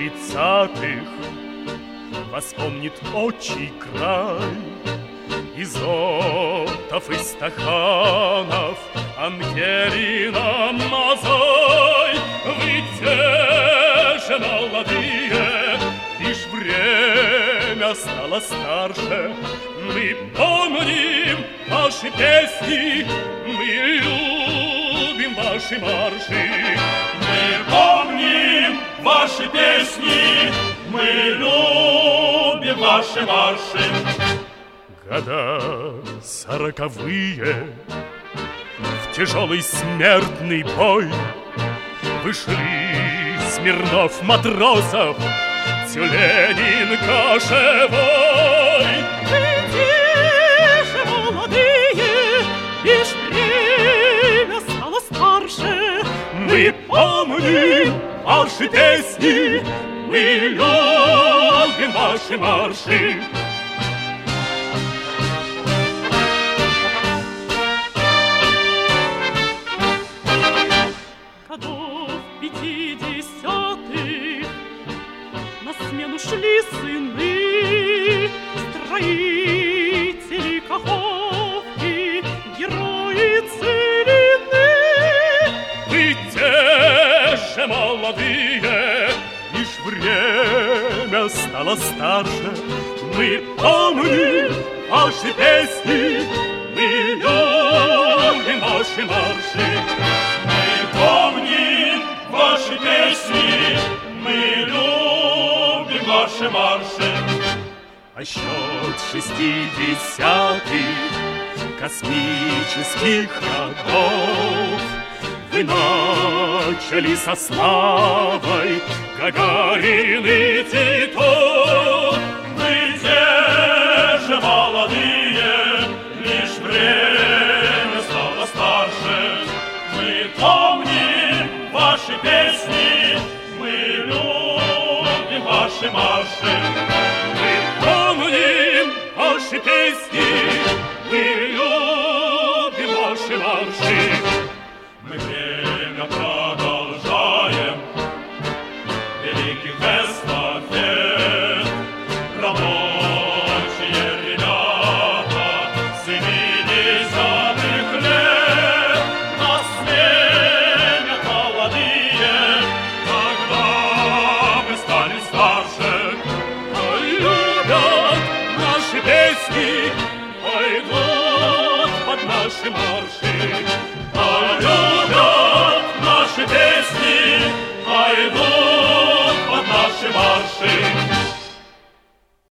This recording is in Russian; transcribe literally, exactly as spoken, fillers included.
тридцатых воспомнит отчий край. Из отов и стаканов Ангелина Мазай. Вы те же молодые, лишь время стало старше. Мы помним ваши песни, мы любим ваши марши. Мы помним ваши песни, мы любим ваши марши. Года сороковые, в тяжелый смертный бой вышли Смирнов Матросов, Тюленин Кошевой. Вы те же молодые, лишь время стало старше. Мы помним ваши песни, мы любим ваши марши. Пятидесятых на смену шли сыны, строители Каховки, герои Целины. Вы те же молодые, лишь время стало старше. Мы помним ваши песни, мы любим ваши марши. Мы помним ваши песни, мы любим ваши марши. А счет шестидесятых космических ходов вы начали со славой Гагарин и Титов. Вы те же молодые, лишь время стало старше. Мы помним ваши песни, мы любим ваши марши. Мы помним ваши песни, мы любим ваши марши. Мы время продолжаем, великий эстафет. Рабочие ребята семидесятых лет нас сменят молодые, когда мы станем старше. Полюбят наши песни, пойдут под наши марши.